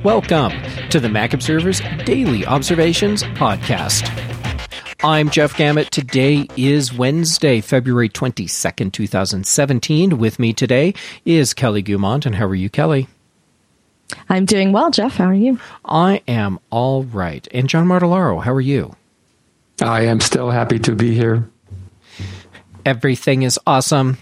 Welcome to the Mac Observer's Daily Observations Podcast. I'm Jeff Gamet. Today is Wednesday, February 22nd, 2017. With me today is Kelly Gumont. And how are you, Kelly? I'm doing well, Jeff. How are you? I am all right. And John Martellaro, how are you? I am still happy to be here. Everything is awesome.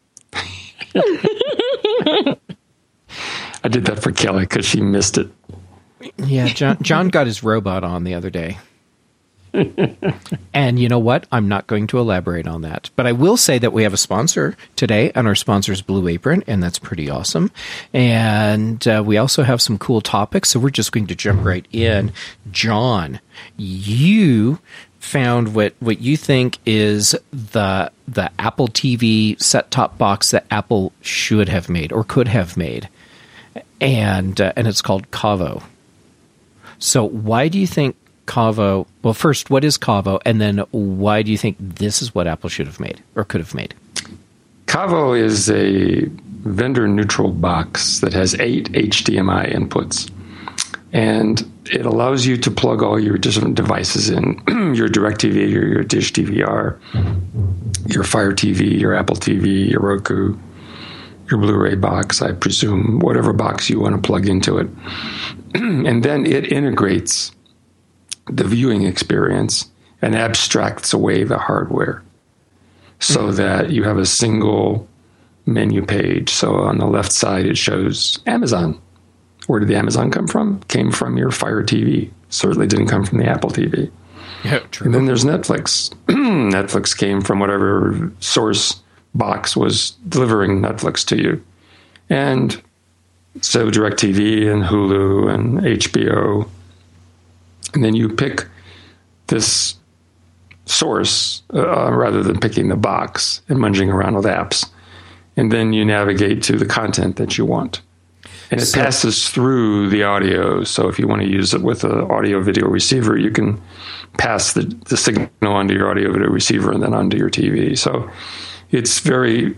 I did that for Kelly because she missed it. Yeah, John got his robot on the other day. And you know what? I'm not going to elaborate on that. But I will say that we have a sponsor today, and our sponsor is Blue Apron, and that's pretty awesome. And we also have some cool topics, so we're just going to jump right in. John, you found what you think is the Apple TV set-top box that Apple should have made or could have made. And it's called Kavo. So why do you think Kavo... Well, first, what is Kavo? And then why do you think this is what Apple should have made or could have made? Kavo is a vendor-neutral box that has 8 HDMI inputs. And it allows you to plug all your different devices in, your DirecTV, your Dish DVR, your Fire TV, your Apple TV, your Roku, your Blu-ray box, I presume, whatever box you want to plug into it. And then it integrates the viewing experience and abstracts away the hardware so that you have a single menu page. So on the left side, it shows Amazon. Where did the Amazon come from? Came from your Fire TV. Certainly didn't come from the Apple TV. Yeah, true. And then there's Netflix. Netflix came from whatever source box was delivering Netflix to you. And so DirecTV and Hulu and HBO. And then you pick this source rather than picking the box and munging around with apps. And then you navigate to the content that you want. And it passes through the audio. So if you want to use it with an audio video receiver, you can pass the signal onto your audio video receiver and then onto your TV. So it's very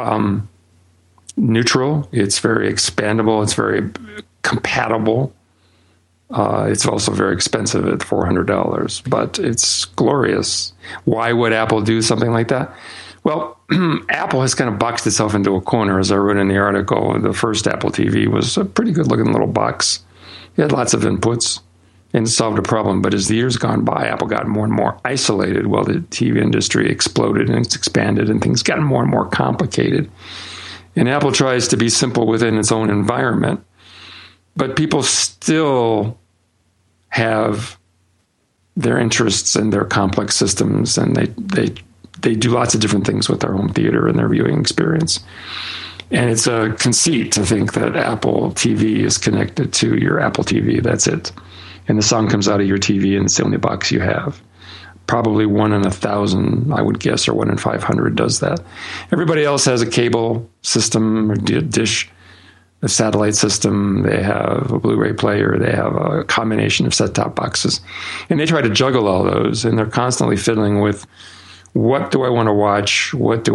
neutral. It's very expandable. It's very compatible. It's also very expensive at $400, but it's glorious. Why would Apple do something like that? Well, Apple has kind of boxed itself into a corner. As I wrote in the article, the first Apple TV was a pretty good-looking little box. It had lots of inputs and solved a problem. But as the years gone by, Apple got more and more isolated while the TV industry exploded and it's expanded and things got more and more complicated. And Apple tries to be simple within its own environment. But people still have their interests and their complex systems, and they do lots of different things with their home theater and their viewing experience. And it's a conceit to think that Apple TV is connected to your Apple TV. That's it. And the song comes out of your TV and it's the only box you have. Probably 1 in 1,000, I would guess, or 1 in 500 does that. Everybody else has a cable system or dish, a satellite system. They have a Blu-ray player. They have a combination of set-top boxes. And they try to juggle all those. And they're constantly fiddling with, what do I want to watch?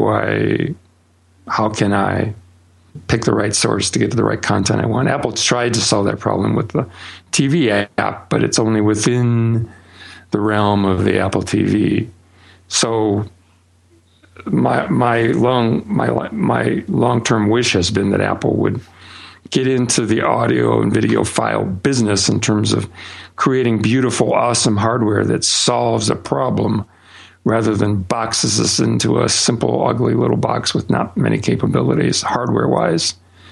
How can I pick the right source to get to the right content I want? Apple tried to solve that problem with the TV app, but it's only within the realm of the Apple TV. So my long-term wish has been that Apple would get into the audio and video file business in terms of creating beautiful, awesome hardware that solves a problem rather than boxes us into a simple, ugly little box with not many capabilities hardware-wise.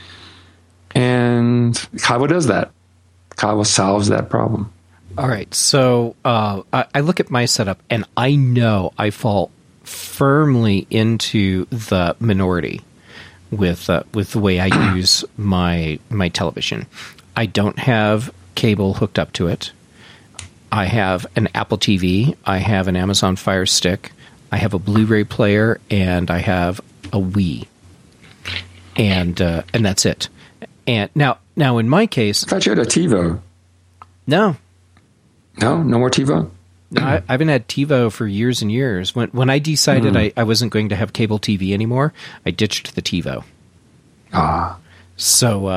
And Kavo does that. Kavo solves that problem. All right, so I look at my setup, and I know I fall firmly into the minority with the way I use my television. I don't have cable hooked up to it. I have an Apple TV. I have an Amazon Fire Stick. I have a Blu-ray player, and I have a Wii, and that's it. And now in my case, I thought you had a TiVo. No more TiVo. No, I haven't had TiVo for years and years. When I decided I wasn't going to have cable TV anymore, I ditched the TiVo. Ah. So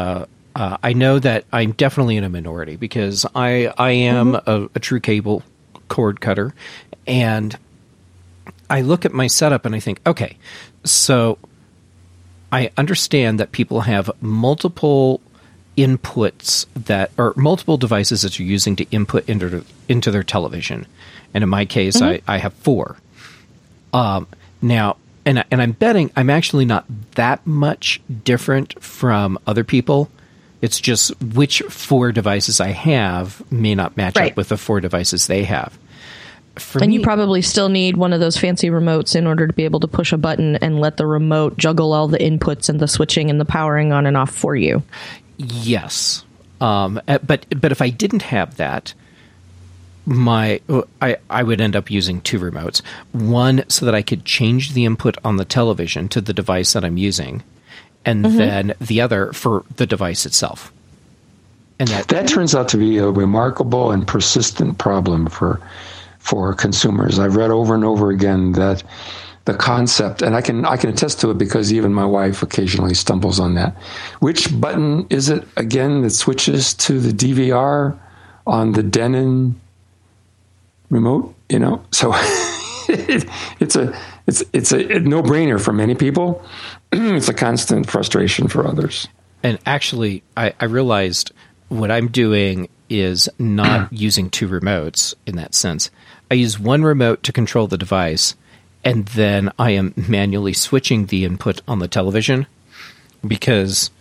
I know that I'm definitely in a minority because I am a true cable cord cutter, and I look at my setup and I think, okay, so I understand that people have multiple inputs that, or multiple devices that you're using to input into their television. And in my case, I have 4. Now, and I'm betting I'm actually not that much different from other people. It's just which 4 devices I have may not match up with the 4 devices they have. And you probably still need one of those fancy remotes in order to be able to push a button and let the remote juggle all the inputs and the switching and the powering on and off for you. Yes. But if I didn't have that, I would end up using 2 remotes. One so that I could change the input on the television to the device that I'm using, and then the other for the device itself. And that turns out to be a remarkable and persistent problem for consumers. I've read over and over again that the concept, and I can attest to it because even my wife occasionally stumbles on that. Which button is it again that switches to the DVR on the Denon remote? So it's a no-brainer for many people. It's a constant frustration for others. And actually, I realized what I'm doing is not using 2 remotes in that sense. I use one remote to control the device, and then I am manually switching the input on the television because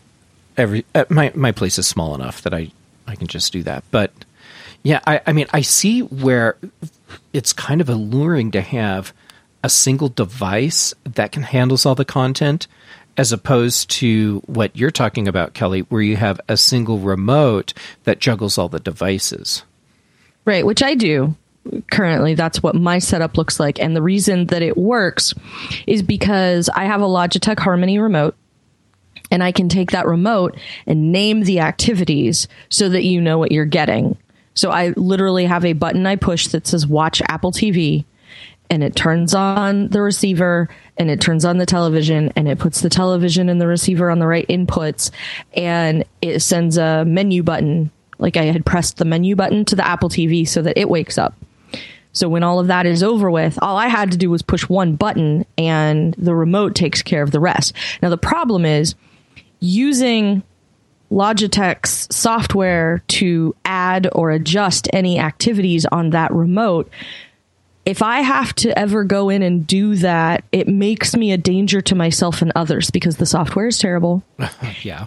my place is small enough that I can just do that. But yeah, I mean, I see where it's kind of alluring to have a single device that can handle all the content, as opposed to what you're talking about, Kelly, where you have a single remote that juggles all the devices. Right, which I do. Currently, that's what my setup looks like. And the reason that it works is because I have a Logitech Harmony remote, and I can take that remote and name the activities so that you know what you're getting. So I literally have a button I push that says watch Apple TV, and it turns on the receiver, and it turns on the television, and it puts the television and the receiver on the right inputs, and it sends a menu button. Like I had pressed the menu button to the Apple TV so that it wakes up. So when all of that is over with, all I had to do was push one button and the remote takes care of the rest. Now, the problem is using Logitech's software to add or adjust any activities on that remote. If I have to ever go in and do that, it makes me a danger to myself and others because the software is terrible. Yeah.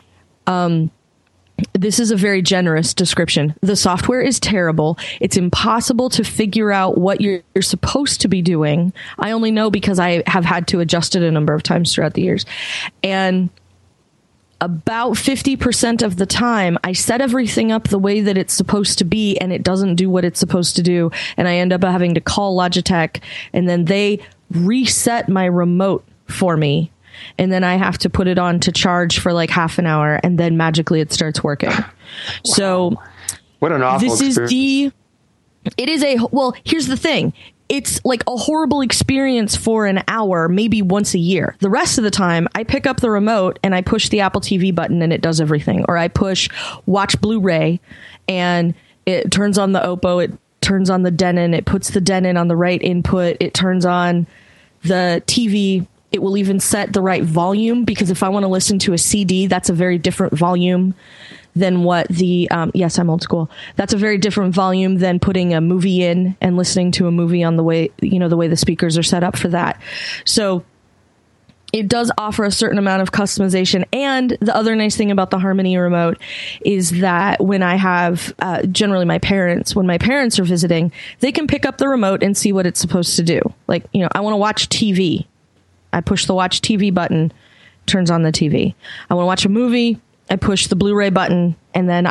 This is a very generous description. The software is terrible. It's impossible to figure out what you're supposed to be doing. I only know because I have had to adjust it a number of times throughout the years. And about 50% of the time, I set everything up the way that it's supposed to be, and it doesn't do what it's supposed to do. And I end up having to call Logitech, and then they reset my remote for me. And then I have to put it on to charge for like half an hour, and then magically it starts working. Wow. So what an awful experience. Well, here's the thing. It's like a horrible experience for an hour, maybe once a year. The rest of the time, I pick up the remote and I push the Apple TV button and it does everything. Or I push watch Blu-ray and it turns on the Oppo, it turns on the Denon, it puts the Denon on the right input, it turns on the TV. It will even set the right volume, because if I want to listen to a CD, that's a very different volume than what the, yes, I'm old school. That's a very different volume than putting a movie in and listening to a movie on the way, the way the speakers are set up for that. So it does offer a certain amount of customization. And the other nice thing about the Harmony remote is that when I have, generally when my parents are visiting, they can pick up the remote and see what it's supposed to do. Like, I want to watch TV. I push the watch TV button, turns on the TV. I want to watch a movie. I push the Blu-ray button, and then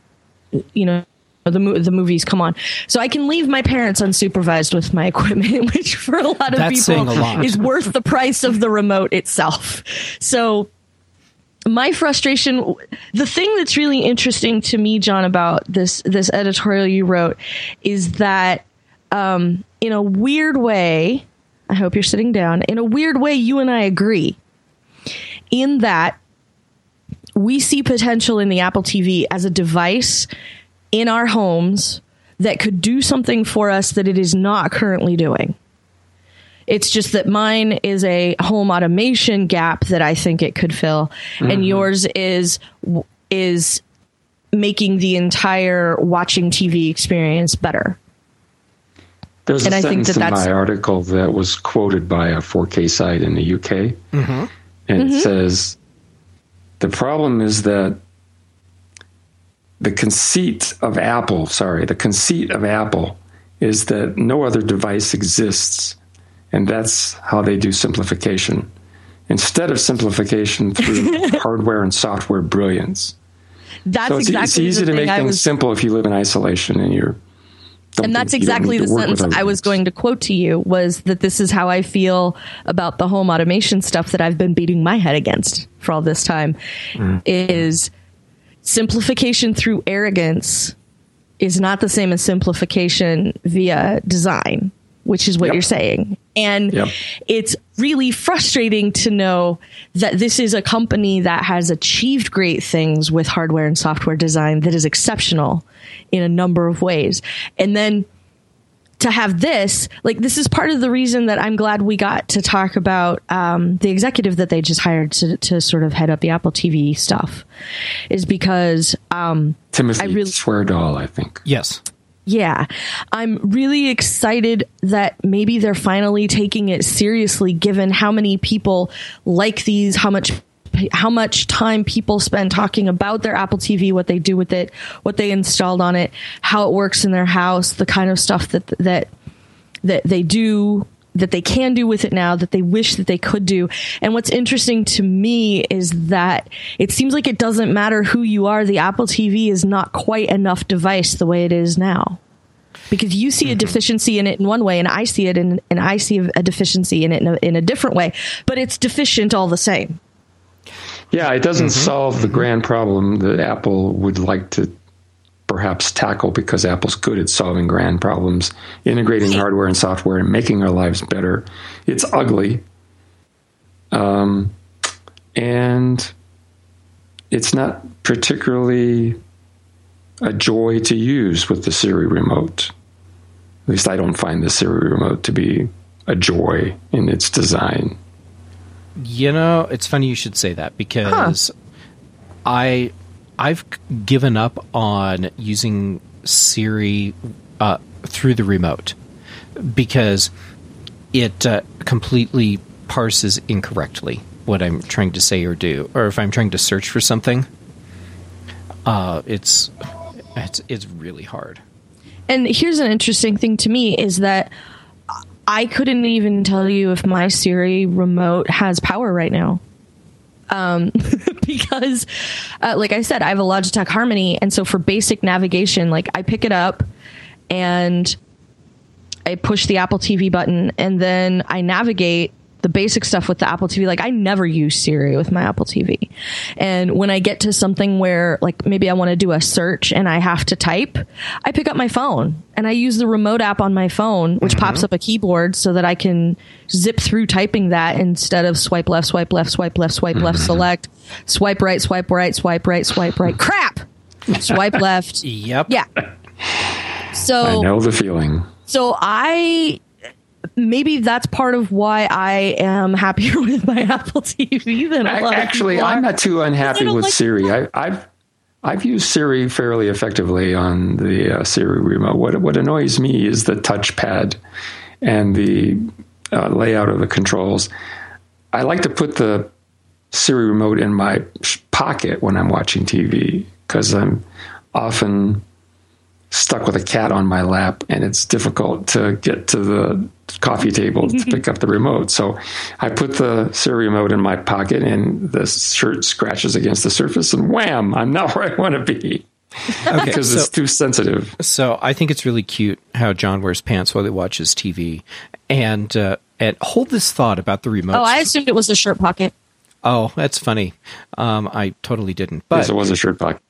the movies come on. So I can leave my parents unsupervised with my equipment, which for a lot of people is worth the price of the remote itself. So my frustration, the thing that's really interesting to me, John, about this editorial you wrote is that in a weird way, I hope you're sitting down. In a weird way, you and I agree in that we see potential in the Apple TV as a device in our homes that could do something for us that it is not currently doing. It's just that mine is a home automation gap that I think it could fill, and yours is making the entire watching TV experience better. There's and a I think sentence that in my article that was quoted by a 4K site in the UK, and it says, the problem is that the conceit of Apple is that no other device exists, and that's how they do simplification. Instead of simplification through hardware and software brilliance. That's so it's easy to make things simple if you live in isolation and that's exactly the sentence I was going to quote to you, was that this is how I feel about the home automation stuff that I've been beating my head against for all this time, is simplification through arrogance is not the same as simplification via design, which is what you're saying. And it's really frustrating to know that this is a company that has achieved great things with hardware and software design that is exceptional in a number of ways. And then to have this, like, this is part of the reason that I'm glad we got to talk about the executive that they just hired to sort of head up the Apple TV stuff, is because Timothy Sweardahl, I think. Yes. Yeah, I'm really excited that maybe they're finally taking it seriously, given how many people like these, how much time people spend talking about their Apple TV, what they do with it, what they installed on it, how it works in their house, the kind of stuff that they do, that they can do with it now, that they wish that they could do. And what's interesting to me is that it seems like it doesn't matter who you are. The Apple TV is not quite enough device the way it is now, because you see a deficiency in it in one way, and I see it and I see a deficiency in it in a different way, but it's deficient all the same. Yeah, it doesn't solve the grand problem that Apple would like to perhaps tackle, because Apple's good at solving grand problems, integrating hardware and software and making our lives better. It's ugly. And it's not particularly a joy to use with the Siri remote. At least I don't find the Siri remote to be a joy in its design. You know, it's funny you should say that, because I've given up on using Siri through the remote, because it completely parses incorrectly what I'm trying to say or do, or if I'm trying to search for something, it's really hard. And here's an interesting thing to me is that I couldn't even tell you if my Siri remote has power right now. Because, like I said, I have a Logitech Harmony. And so for basic navigation, like, I pick it up and I push the Apple TV button, and then I navigate the basic stuff with the Apple TV. Like, I never use Siri with my Apple TV. And when I get to something where, like, maybe I want to do a search and I have to type, I pick up my phone and I use the remote app on my phone, which pops up a keyboard so that I can zip through typing that instead of swipe left, swipe left, swipe left, swipe left, select, swipe right, swipe right, swipe right, swipe right. Crap! Swipe left. Yep. Yeah. So I know the feeling. So maybe that's part of why I am happier with my Apple TV than a lot Actually, of people are. I'm not too unhappy with Siri. I've used Siri fairly effectively on the Siri remote. What annoys me is the touchpad and the layout of the controls. I like to put the Siri remote in my pocket when I'm watching TV, because I'm often stuck with a cat on my lap, and it's difficult to get to the coffee table to pick up the remote. So I put the Siri remote in my pocket, and the shirt scratches against the surface, and wham, I'm not where I want to be. Okay, because it's too sensitive. So I think it's really cute how John wears pants while he watches TV. And hold this thought about the remote. Oh, I assumed it was a shirt pocket. Oh, that's funny. I totally didn't. But yes, it was a shirt pocket.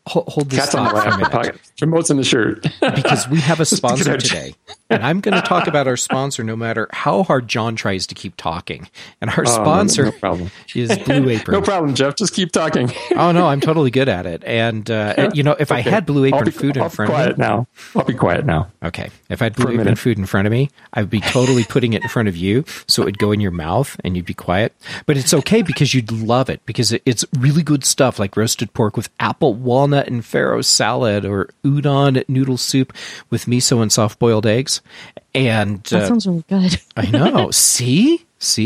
hold this Cat's on thought the for a lap, minute. pocket. Remote's in the shirt. Because we have a sponsor Good. today. And I'm going to talk about our sponsor no matter how hard John tries to keep talking. And our sponsor no problem. is Blue Apron. No problem, Jeff. Just keep talking. Oh, no, I'm totally good at it. And, if I had Blue Apron food in front of me. I'll be quiet now. Okay. If I had Blue Apron food in front of me, I would be totally putting it in front of you so it would go in your mouth and you'd be quiet. But it's okay because you'd love it because it's really good stuff like roasted pork with apple, walnut, and farro salad or udon noodle soup with miso and soft-boiled eggs. And That sounds really good. I know. See?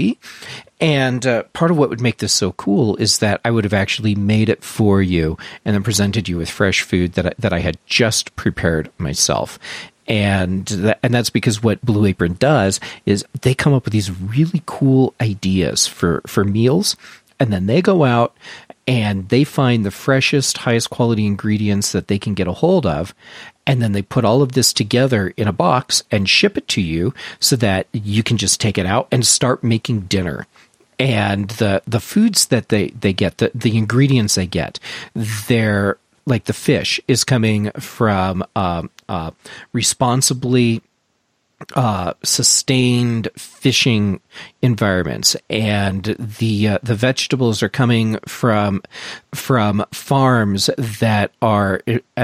And part of what would make this so cool is that I would have actually made it for you and then presented you with fresh food that I had just prepared myself. And that's because what Blue Apron does is they come up with these really cool ideas for meals, and then they go out and they find the freshest, highest quality ingredients that they can get a hold of, and then they put all of this together in a box and ship it to you so that you can just take it out and start making dinner. And the foods that they get, the ingredients they get, they're like the fish is coming from responsibly sustained fishing environments, and the vegetables are coming from farms that are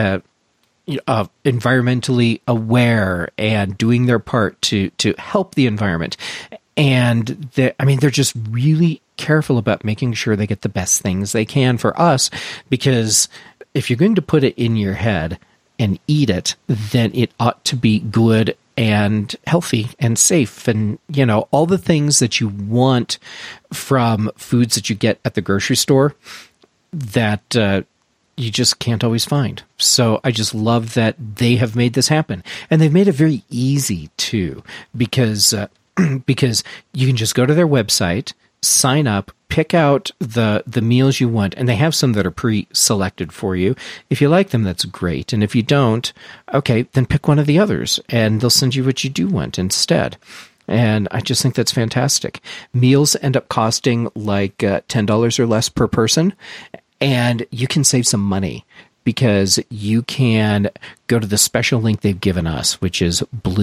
environmentally aware and doing their part to help the environment. And they're just really careful about making sure they get the best things they can for us, because if you're going to put it in your head and eat it, then it ought to be good and healthy and safe and, all the things that you want from foods that you get at the grocery store that you just can't always find. So I just love that they have made this happen. And they've made it very easy, too, because you can just go to their website, sign up, pick out the meals you want, and they have some that are pre-selected for you. If you like them, that's great. And if you don't, okay, then pick one of the others, and they'll send you what you do want instead. And I just think that's fantastic. Meals end up costing like $10 or less per person, and you can save some money because you can go to the special link they've given us, which is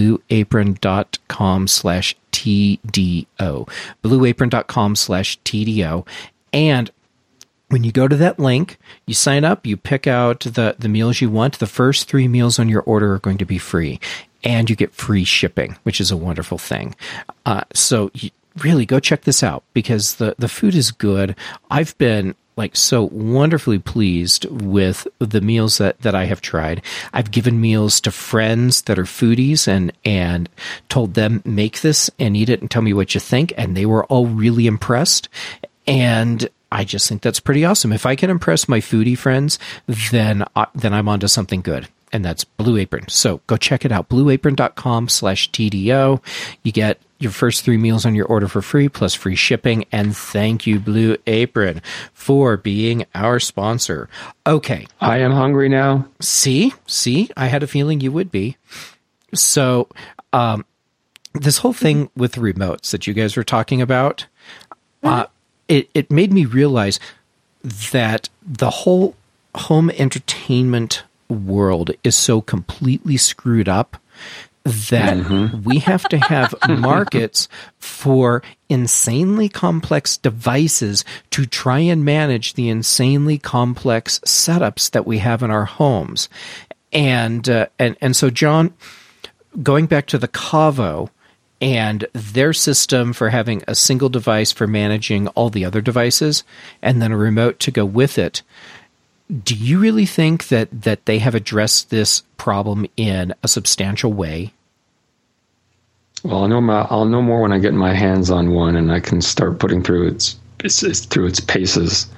blueapron.com/TDO. blueapron.com/TDO. And when you go to that link, you sign up, you pick out the meals you want. The first 3 meals on your order are going to be free. And you get free shipping, which is a wonderful thing. So you really go check this out because the food is good. I've been so wonderfully pleased with the meals that I have tried. I've given meals to friends that are foodies and told them, make this and eat it and tell me what you think. And they were all really impressed. And I just think that's pretty awesome. If I can impress my foodie friends, then I'm onto something good. And that's Blue Apron. So go check it out. blueapron.com/TDO. You get your first 3 meals on your order for free, plus free shipping. And thank you, Blue Apron, for being our sponsor. Okay. I am hungry now. See, I had a feeling you would be. So this whole thing with the remotes that you guys were talking about, it made me realize that the whole home entertainment world is so completely screwed up that we have to have markets for insanely complex devices to try and manage the insanely complex setups that we have in our homes. And so, John, going back to the Kavo and their system for having a single device for managing all the other devices and then a remote to go with it, do you really think that they have addressed this problem in a substantial way? Well, I'll know more when I get my hands on one and I can start putting through its paces.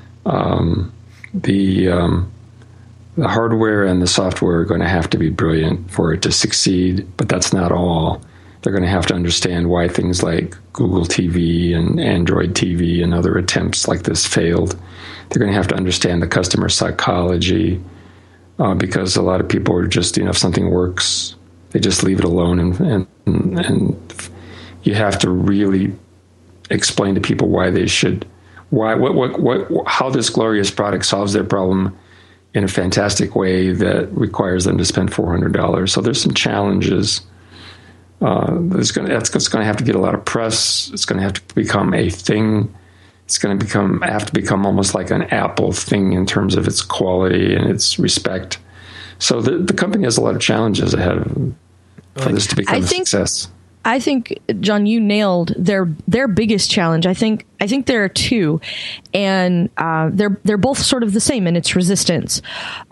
The hardware and the software are going to have to be brilliant for it to succeed, but that's not all. They're going to have to understand why things like Google TV and Android TV and other attempts like this failed. They're going to have to understand the customer psychology because a lot of people are just, if something works, they just leave it alone. And you have to really explain to people why they should, how this glorious product solves their problem in a fantastic way that requires them to spend $400. So there's some challenges. That's going to have to get a lot of press. It's going to have to become a thing. It's going to have to become almost like an Apple thing in terms of its quality and its respect. So the company has a lot of challenges ahead of them for this to become a success. I think, John, you nailed their biggest challenge. I think there are two, and they're both sort of the same in its resistance.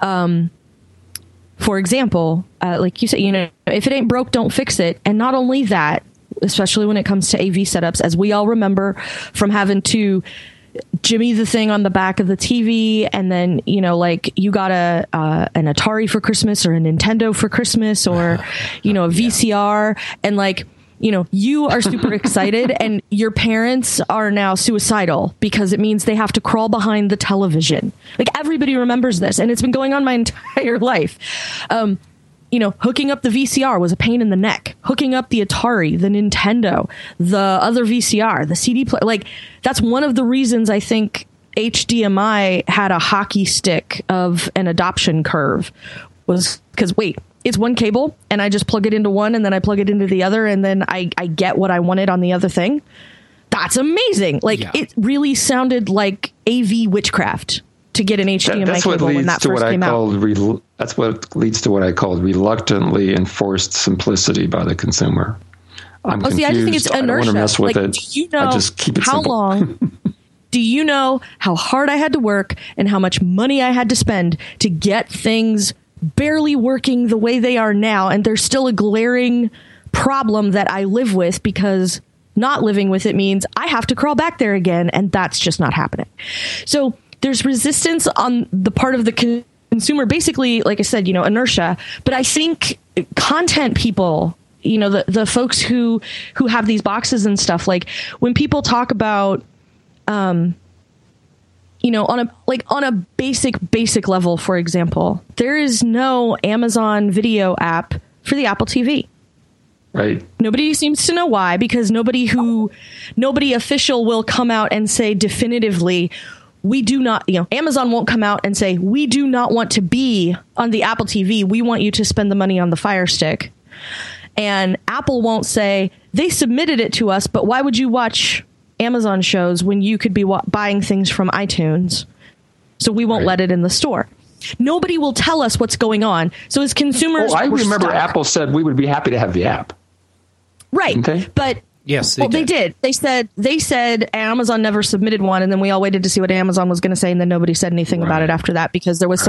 For example, like you said, if it ain't broke, don't fix it. And not only that, especially when it comes to AV setups, as we all remember from having to jimmy the thing on the back of the TV, and then like you got an Atari for Christmas or a Nintendo for Christmas, or a VCR, and like you are super excited, and your parents are now suicidal because it means they have to crawl behind the television. Like, everybody remembers this, and it's been going on my entire life. Hooking up the VCR was a pain in the neck. Hooking up the Atari, the Nintendo, the other VCR, the CD player. Like, that's one of the reasons I think HDMI had a hockey stick of an adoption curve, was because, it's one cable and I just plug it into one and then I plug it into the other and then I get what I wanted on the other thing. That's amazing. It really sounded like AV witchcraft to get an HDMI cable when that first came out. That's what leads to what I called reluctantly enforced simplicity by the consumer. I'm confused. I just think it's inertia. I don't want to mess with it. Do you know I just keep it how simple. long? Do you know how hard I had to work and how much money I had to spend to get things barely working the way they are now? And there's still a glaring problem that I live with, because not living with it means I have to crawl back there again, and that's just not happening. So there's resistance on the part of the consumer, basically, like I said, inertia. But I think content people, the folks who have these boxes and stuff, like when people talk about on a basic level, for example, there is no Amazon Video app for the Apple TV. Right. Nobody seems to know why, because nobody official will come out and say definitively, we do not, Amazon won't come out and say, we do not want to be on the Apple TV. We want you to spend the money on the Fire Stick. And Apple won't say, they submitted it to us, but why would you watch Amazon shows when you could be buying things from iTunes? So we won't let it in the store. Nobody will tell us what's going on. So as consumers, I remember Apple said we would be happy to have the app. Right. Okay. But yes, they did. They said Amazon never submitted one, and then we all waited to see what Amazon was going to say, and then nobody said anything about it after that, because there was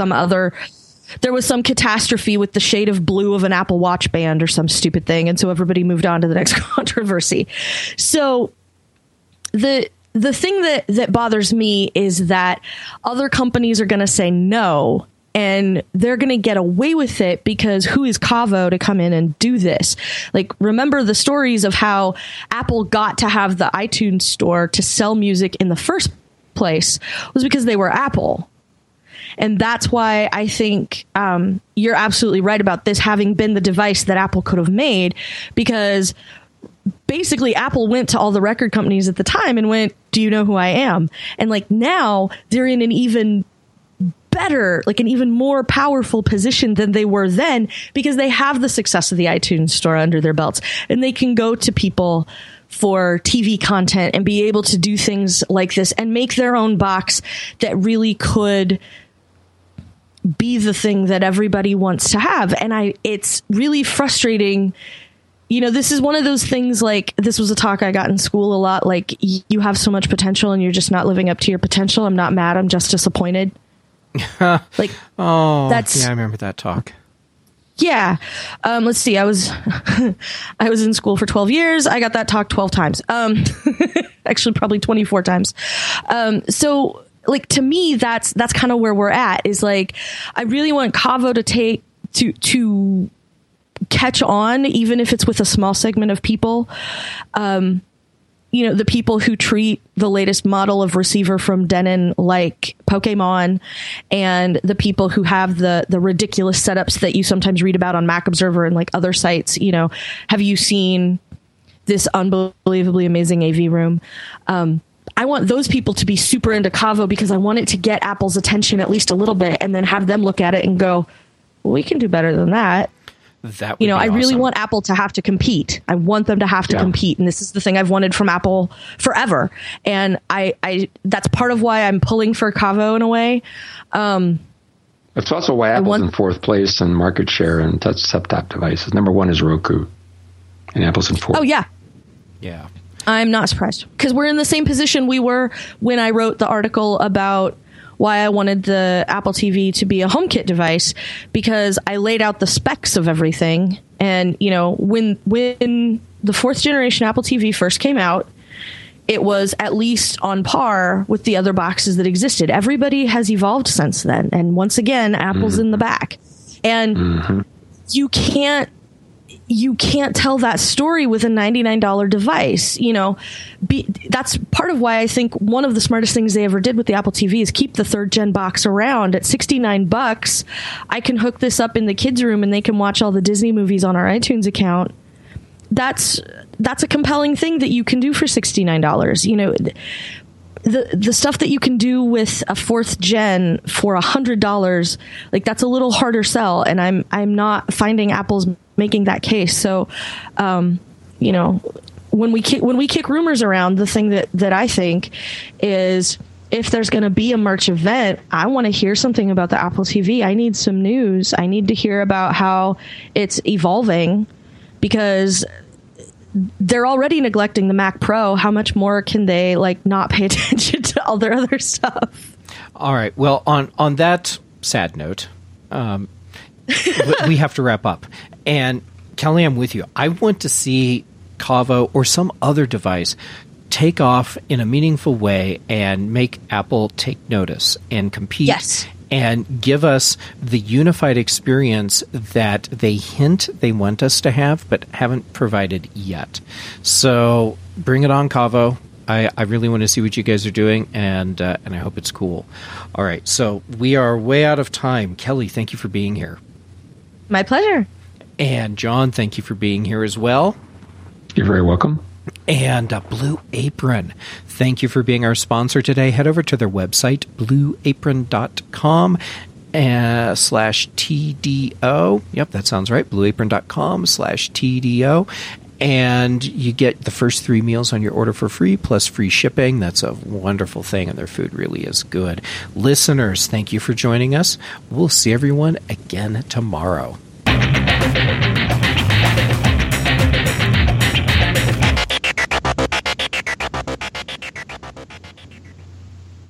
some catastrophe with the shade of blue of an Apple Watch band or some stupid thing, and so everybody moved on to the next controversy. So the thing that bothers me is that other companies are going to say no, and they're going to get away with it because who is Cavo to come in and do this? Like, remember the stories of how Apple got to have the iTunes store to sell music in the first place was because they were Apple. And that's why I think you're absolutely right about this having been the device that Apple could have made, because basically Apple went to all the record companies at the time and went, do you know who I am? And like, now they're in an even better, like an even more powerful position than they were then, because they have the success of the iTunes store under their belts, and they can go to people for TV content and be able to do things like this and make their own box that really could be the thing that everybody wants to have. And it's really frustrating. This is one of those things, like, this was a talk I got in school a lot. Like, you have so much potential and you're just not living up to your potential. I'm not mad. I'm just disappointed. Like, I remember that talk. Yeah. Let's see. I was in school for 12 years. I got that talk 12 times. Actually, probably 24 times. So, like, to me, that's kind of where we're at, is like, I really want Cavo to catch on, even if it's with a small segment of people. The people who treat the latest model of receiver from Denon like Pokemon, and the people who have the ridiculous setups that you sometimes read about on Mac Observer and like other sites. Have you seen this unbelievably amazing AV room? I want those people to be super into Kavo because I want it to get Apple's attention at least a little bit, and then have them look at it and go, well, we can do better than that. That would be I really awesome. want Apple to have to compete. I want them to have to compete. And this is the thing I've wanted from Apple forever. And I that's part of why I'm pulling for Kavo in a way. It's also why Apple's in fourth place in market share in touch set-top devices. Number one is Roku, and Apple's in fourth. Oh, yeah. Yeah. I'm not surprised because we're in the same position we were when I wrote the article about why I wanted the Apple TV to be a HomeKit device, because I laid out the specs of everything. And, when the fourth generation Apple TV first came out, it was at least on par with the other boxes that existed. Everybody has evolved since then. And once again, Apple's in the back. And you can't tell that story with a $99 device. That's part of why I think one of the smartest things they ever did with the Apple TV is keep the third gen box around. At $69, I can hook this up in the kids' room and they can watch all the Disney movies on our iTunes account. That's a compelling thing that you can do for $69. The stuff that you can do with a fourth gen for $100, like that's a little harder sell, and I'm not finding Apple's making that case. So, when we kick rumors around, the thing that I think is, if there's going to be a March event, I want to hear something about the Apple TV. I need some news. I need to hear about how it's evolving, because they're already neglecting the Mac Pro. How much more can they not pay attention to all their other stuff? All right. Well, on that sad note, we have to wrap up. And Kelly, I'm with you. I want to see Kavo or some other device take off in a meaningful way and make Apple take notice and compete. Yes. And give us the unified experience that they hint they want us to have, but haven't provided yet. So bring it on, Kavo. I really want to see what you guys are doing, and I hope it's cool. All right, so we are way out of time. Kelly, thank you for being here. My pleasure. And John, thank you for being here as well. You're very welcome. And Blue Apron, thank you for being our sponsor today. Head over to their website, blueapron.com/TDO. Yep, that sounds right, blueapron.com/TDO. And you get the first 3 meals on your order for free, plus free shipping. That's a wonderful thing, and their food really is good. Listeners, thank you for joining us. We'll see everyone again tomorrow.